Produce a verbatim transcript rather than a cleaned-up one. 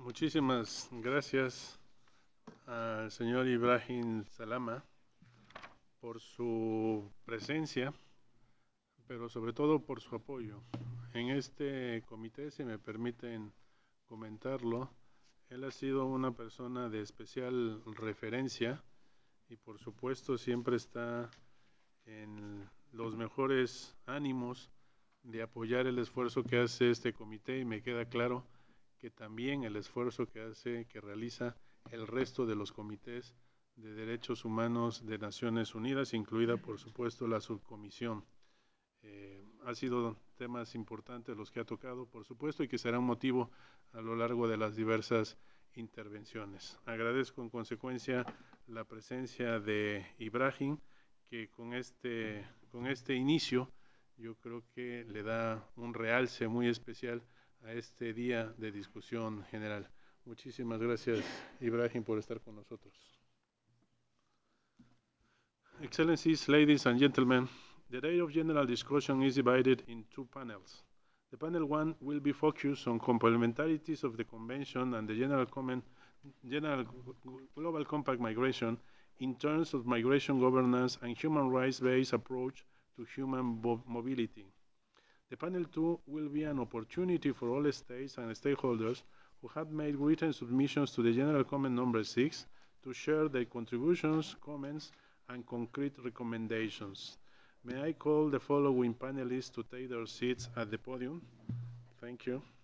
Muchísimas gracias al señor Ibrahim Salama por su presencia, pero sobre todo por su apoyo. En este comité, si me permiten comentarlo, él ha sido una persona de especial referencia y por supuesto siempre está en los mejores ánimos de apoyar el esfuerzo que hace este comité, y me queda claro que también el esfuerzo que hace, que realiza el resto de los comités de derechos humanos de Naciones Unidas, incluida por supuesto la subcomisión. Eh, ha sido temas importantes los que ha tocado, por supuesto, y que serán motivo a lo largo de las diversas intervenciones. Agradezco en consecuencia la presencia de Ibrahim, que con este, con este inicio yo creo que le da un realce muy especial a este día de discusión general. Muchísimas gracias, Ibrahim, por estar con nosotros. Excellencies, ladies and gentlemen, the day of general discussion is divided in two panels. The panel one will be focused on complementarities of the Convention and the General, Comment, General Global Compact Migration in terms of migration governance and human rights-based approach to human mobility. The panel two will be an opportunity for all states and stakeholders who have made written submissions to the General Comment number six to share their contributions, comments, and concrete recommendations. May I call the following panelists to take their seats at the podium? Thank you.